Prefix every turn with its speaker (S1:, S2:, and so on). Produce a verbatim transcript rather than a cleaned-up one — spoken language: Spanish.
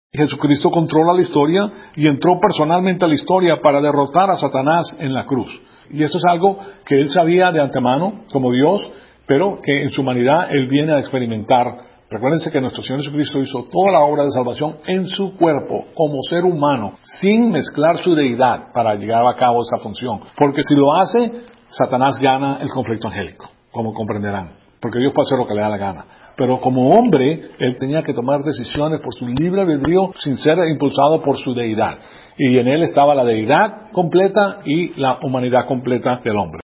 S1: Jesucristo controla la historia y entró personalmente a la historia para derrotar a Satanás en la cruz. Y eso es algo que Él sabía de antemano, como Dios, pero que en su humanidad Él viene a experimentar. Recuérdense que nuestro Señor Jesucristo hizo toda la obra de salvación en su cuerpo, como ser humano, sin mezclar su deidad para llevar a cabo esa función. Porque si lo hace, Satanás gana el conflicto angélico, como comprenderán. Porque Dios puede hacer lo que le da la gana. Pero como hombre, Él tenía que tomar decisiones por su libre albedrío sin ser impulsado por su deidad. Y en Él estaba la deidad completa y la humanidad completa del hombre.